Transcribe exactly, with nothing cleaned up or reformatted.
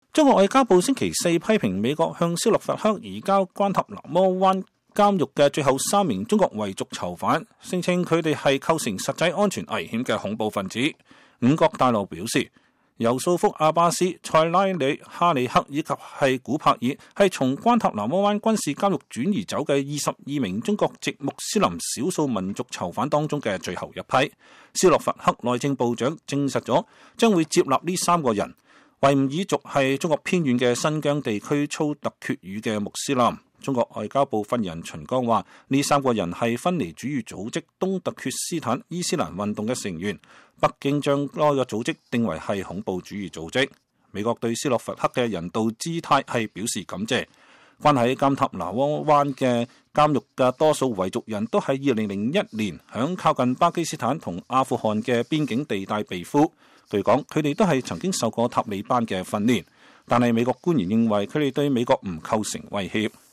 中國外交部星期四批評美國向斯洛伐克移交關塔那摩灣監獄嘅最後三名中國遺族囚犯，聲稱佢哋係構成實際安全危險嘅恐怖分子。五角大樓表示，尤素福阿巴斯、塞拉里哈里克以及係古柏爾係從關塔那摩灣軍事監獄轉移走嘅二十二名中國籍穆斯林少數民族囚犯當中嘅最後一批。斯洛伐克內政部長證實咗將會接納呢三個人。維吾爾族係中國偏遠嘅新疆地區粗突厥語嘅穆斯林。中國外交部發言人秦剛話：呢三個人係分離主義組織東突厥斯坦伊斯蘭運動嘅成員，北京將該個組織定為係恐怖主義組織。美國對斯洛伐克嘅人道姿態係表示感謝。關喺關塔那摩灣嘅監獄嘅多數維族人都喺二零零一年響靠近巴基斯坦同阿富汗嘅邊境地帶被俘。據講，佢哋都係曾經受過塔利班嘅訓練，但係美國官員認為佢哋對美國唔構成威脅。